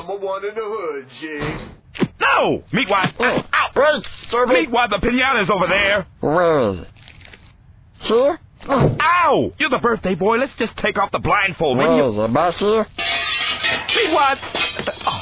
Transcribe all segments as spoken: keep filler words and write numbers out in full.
I'm a one in the hood, G. No! Meatwad! Oh, Ow! wait, stupid. Meatwad, the pinata's over there! Where is it? Here? Oh. Ow! You're the birthday boy. Let's just take off the blindfold, Where will is you? it? Back here? Meatwad! Oh.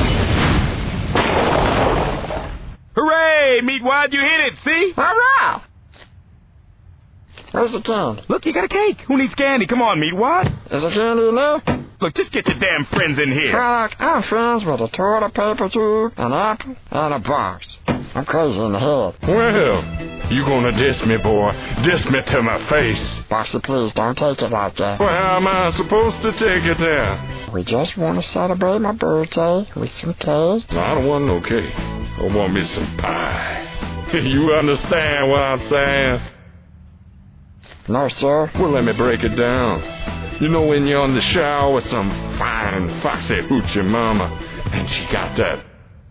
Hooray, Meatwad, you hit it, see? Hurrah! Where's the candy? Look, you got a cake. Who needs candy? Come on, Meatwad. Is the candy in there? Look, just get your damn friends in here. Well, look, I'm friends with a toilet paper tube, an apple, and a box. I'm crazy in the head. Well, you gonna diss me, boy. Diss me to my face. Boxy, please don't take it like that. Well, how am I supposed to take it then? We just want to celebrate my birthday with some cake. I don't want no cake. I want me some pie. You understand what I'm saying? No, sir. Well, let me break it down. You know when you're in the shower with some fine, foxy hoochie mama, and she got that...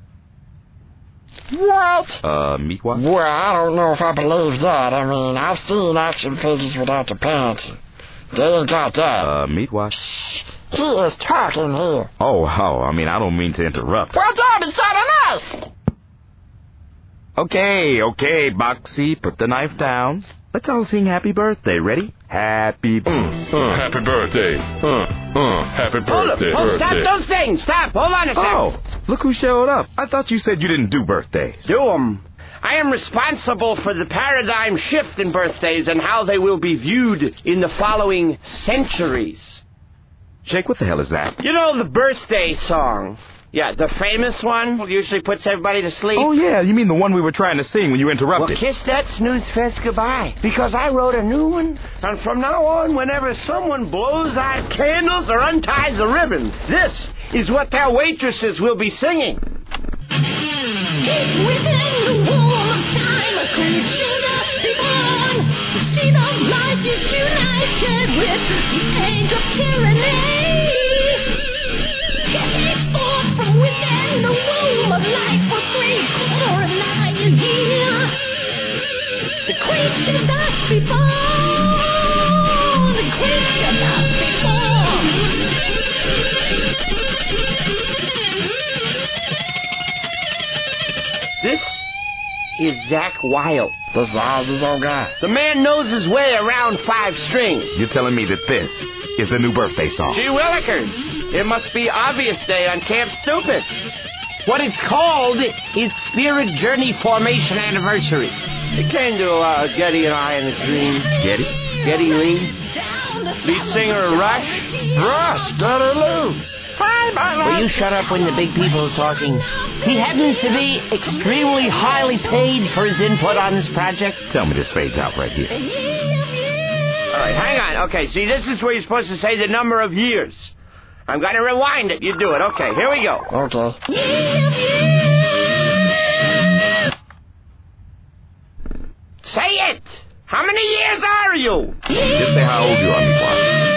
What? Uh, Meatwad? Well, I don't know if I believe that. I mean, I've seen action figures without the pants. They ain't got that. Uh, Meatwad? He is talking here. Oh, oh, I mean, I don't mean to interrupt. Well, don't be got a knife! Okay, okay, Boxy, put the knife down. Let's all sing happy birthday. Ready? Happy Mm, uh, happy birthday. Uh, uh, happy birthday. Hold, hold, stop birthday. those things. Stop. Hold on a second. Oh, look who showed up. I thought you said you didn't do birthdays. Do 'em. I am responsible for the paradigm shift in birthdays and how they will be viewed in the following centuries. Shake, what the hell is that? You know the birthday song? Yeah, the famous one usually puts everybody to sleep. Oh, yeah, you mean the one we were trying to sing when you Well, interrupted. kiss that snooze fest goodbye, because I wrote a new one. And from now on, whenever someone blows out candles or unties the ribbons, this is what their waitresses will be singing. Deep within the wall of time, a creation must be born. The seed of life is united with the age of tyranny. Take forth from within the womb of life for three quarter of nine years. The creation must be born. The creation must be born. This is Zach Wilde. This is Ozzy's old guy. The man knows his way around five strings. You're telling me that this is the new birthday song? Gee willikers, it must be obvious day on Camp Stupid. What it's called is Spirit Journey Formation Anniversary. It came to uh, Getty and I in a dream. Getty? Getty Lee, lead singer of Rush. Rush, Daddy Lou. Hi, my Will you shut up when the big people are talking? He happens to be extremely highly paid for his input on this project. Tell me this fades out right here. All right, hang on. Okay, see, this is where you're supposed to say the number of years. I'm going to rewind it. You do it. Okay, here we go. Okay. Say it! How many years are you? Just say how old you are, Meatwad.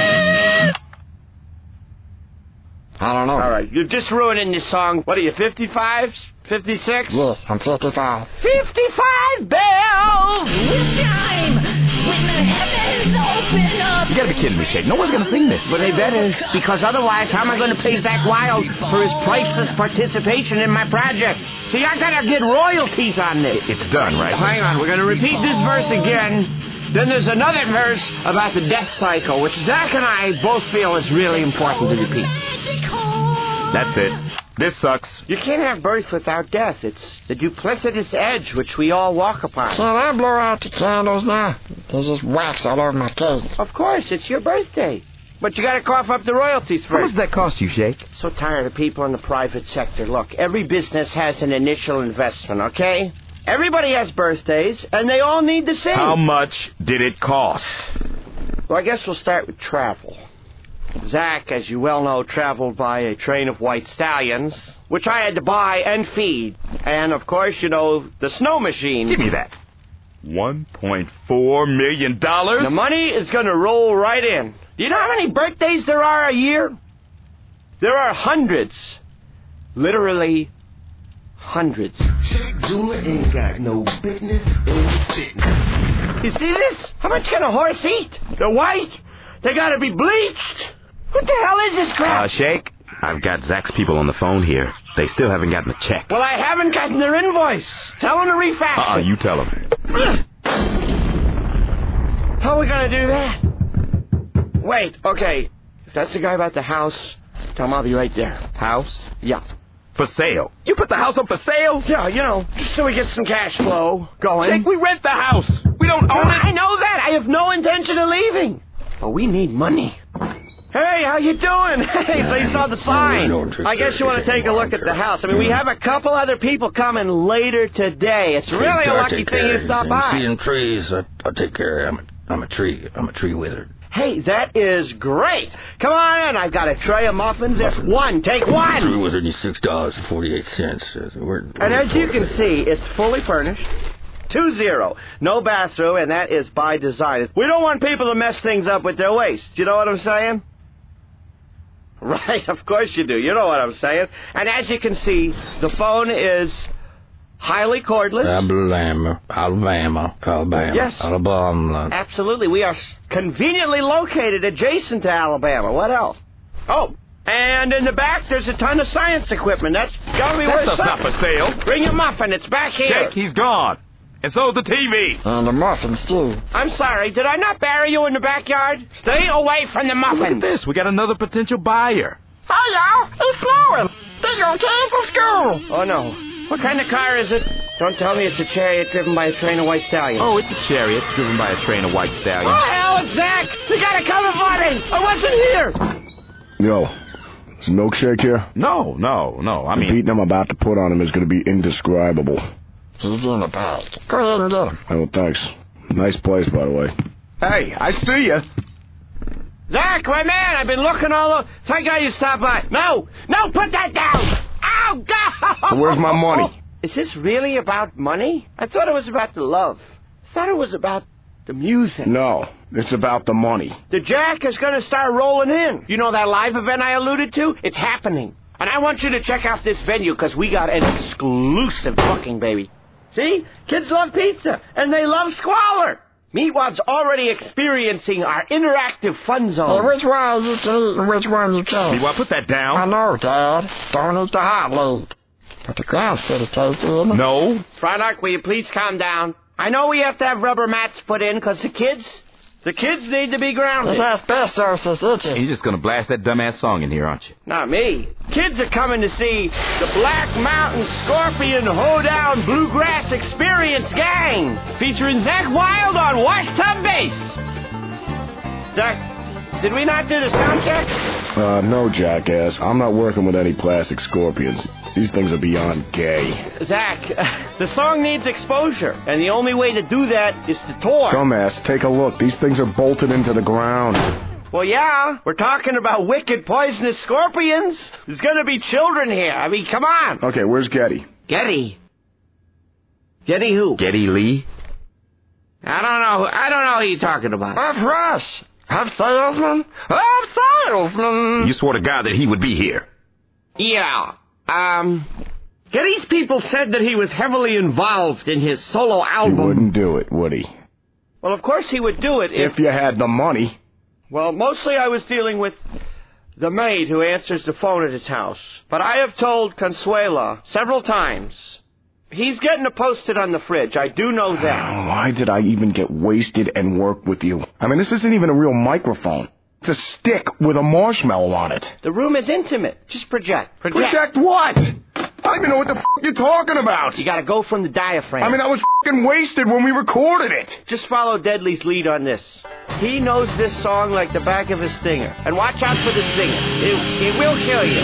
I don't know. All right, you're just ruining this song. What are you, fifty-five? fifty-six? Yes, I'm fifty-five. fifty-five bells! Time when the heavens open up. You gotta be kidding me, Shake. No one's gonna sing this. Well, they better, because otherwise, how am I going to pay Zach Wilde for his priceless participation in my project? See, I gotta get royalties on this. It's done, right? Hang on, we're going to repeat this verse again. Then there's another verse about the death cycle, which Zach and I both feel is really important to repeat. That's it. This sucks. You can't have birth without death. It's the duplicitous edge which we all walk upon. Can I blow out the candles now? There's just wax all over my cake. Of course, it's your birthday. But you gotta cough up the royalties How much first. does that cost you, Shake? So tired of people in the private sector. Look, every business has an initial investment, okay? Everybody has birthdays, and they all need to sing. How much did it cost? Well, I guess we'll start with travel. Zach, as you well know, traveled by a train of white stallions, which I had to buy and feed. And, of course, you know, the snow machine. Give me that. one point four million dollars? The money is going to roll right in. Do you know how many birthdays there are a year? There are hundreds. Literally hundreds. Shake Zula ain't got no business in fitness. You see this? How much can a horse eat? They're white. They got to be bleached. What the hell is this crap? Uh, Shake, I've got Zach's people on the phone here. They still haven't gotten the check. Well, I haven't gotten their invoice. Tell them to refax Uh-uh, it. you tell them. How are we going to do that? Wait, okay. If that's the guy about the house, tell him I'll be right there. House? Yeah. For sale. You put the house up for sale? Yeah, you know, just so we get some cash flow going. Jake, we rent the house. We don't own it. I know that. I have no intention of leaving. But we need money. Hey, how you doing? Hey, so you saw the sign. I guess you want to take a look at the house. I mean, we have a couple other people coming later today. It's really a lucky thing you stopped by. Seeing trees, I, I'll take care of it. I'm a, I'm a tree. I'm a tree wizard. Hey, that is great. Come on in. I've got a tray of muffins. If one, take one. Tree wizard needs six dollars and forty-eight cents. And as you can see, it's fully furnished. Two zero. No bathroom, and that is by design. We don't want people to mess things up with their waste. You know what I'm saying? Right, of course you do. You know what I'm saying. And as you can see, the phone is highly cordless. Alabama, Alabama, Alabama, Yes. Alabama. Absolutely. We are conveniently located adjacent to Alabama. What else? Oh, and in the back, there's a ton of science equipment. That's got to be That worth stuff's not something. for sale. Bring your muffin. It's back here. Jake, he's gone. And so's the T V. And the muffins, too. I'm sorry. Did I not bury you in the backyard? Stay away from the Look at muffins. this. We got another potential buyer. Hey, y'all, it's snowing. They're going to cancel school. Oh, no. What kind of car is it? Don't tell me it's a chariot driven by a train of white stallions. Oh, it's a chariot driven by a train of white Oh, stallions. hell, it's Zach. You got to cover for me. I wasn't here. Yo, is a milkshake here? No, no, no. I The mean, beating I'm about to put on him is going to be indescribable. He's in the bag. Go ahead and get him. Oh, thanks. Nice place, by the way. Hey, I see you. Zach, my man, I've been looking all over. Thank God you stopped by. No, no, put that down. Ow, God. So where's my money? Is this really about money? I thought it was about the love. I thought it was about the music. No, it's about the money. The jack is going to start rolling in. You know that live event I alluded to? It's happening. And I want you to check out this venue because we got an exclusive booking, baby. See? Kids love pizza, and they love squalor. Meatwad's already experiencing our interactive fun zone. Hey, which one you can eat and which one you can't? you want to put that I down? know, Dad. Don't eat the hot lead. But the ground's pretty tasty, isn't it? No. Frylock, will you please calm down? I know we have to have rubber mats put in because the kids, the kids need to be His grounded. asbestos is itchy. You're just going to blast that dumbass song in here, aren't you? Not me. Kids are coming to see the Black Mountain Scorpion Hoedown Bluegrass Experience Gang, featuring Zach Wild on wash tub bass. Zach, did we not do the sound check? Uh, no, jackass. I'm not working with any plastic scorpions. These things are beyond gay. Zach, the song needs exposure, and the only way to do that is to tour. Dumbass, take a look. These things are bolted into the ground. Well, yeah, we're talking about wicked, poisonous scorpions. There's gonna be children here. I mean, come on. Okay, where's Getty? Getty. Getty who? Geddy Lee? I don't know. I don't know who you're talking about. Of Rush. Of salesman. Of salesman. You swore to God that he would be here. Yeah. Um, Getty's people said that he was heavily involved in his solo He album. wouldn't do it, would he? Well, of course he would do it if... If you had the money. Well, mostly I was dealing with the maid who answers the phone at his house. But I have told Consuela several times, he's getting it posted on the fridge. I do know that. Why did I even get wasted and work with you? I mean, this isn't even a real microphone. It's a stick with a marshmallow on it. The room is intimate. Just project. Project. Project what? I don't even know what the f*** you're talking about. You gotta go from the diaphragm. I mean, I was f***ing wasted when we recorded it. Just follow Deadly's lead on this. He knows this song like the back of his stinger. And watch out for the stinger. It, it will kill you.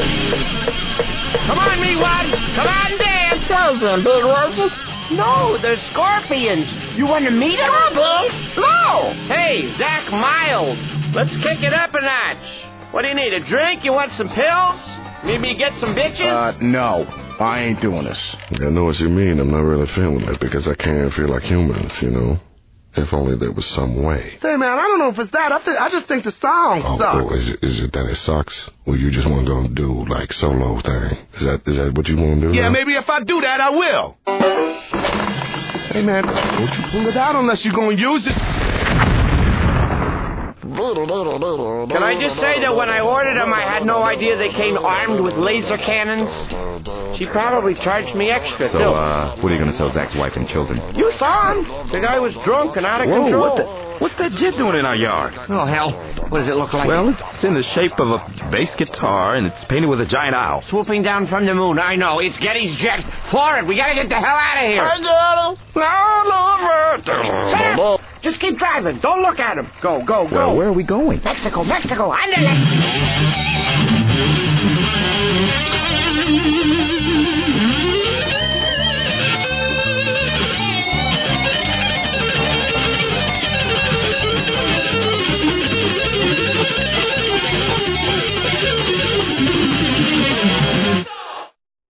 Come on, Meatwad. Come on, dance. Those them big roaches. No, they're scorpions. You want to meet them? Scorpions? No. Hey, Zach Mild. Let's kick it up a notch. What do you need, a drink? You want some pills? Maybe you get some bitches? Uh, no. I ain't doing this. I know what you mean. I'm not really feeling it because I can't feel like humans, you know? If only there was some way. Hey, man, I don't know if it's that. I, th- I just think the song Oh, sucks. oh, is, it, is it that it sucks? Or you just want to go do, like, solo thing? Is that is that what you want to do? Yeah, now? maybe if I do that, I will. Hey, man, don't you pull it out unless you're going to use it. Can I just say that when I ordered them, I had no idea they came armed with laser cannons? She probably charged me extra, So, too. uh, what are you going to tell Zach's wife and children? You saw him. The guy was drunk and out of Whoa, control. what the, what's that jet doing in our yard? Oh, hell. What does it look like? Well, it's in the shape of a bass guitar, and it's painted with a giant owl. Swooping down from the moon. I know. It's Getty's jet. For it. We gotta get the hell out of here. I got it. Shut up. Just keep driving. Don't look at him. Go, go, go. Well, where are we going? Mexico, Mexico. Andale.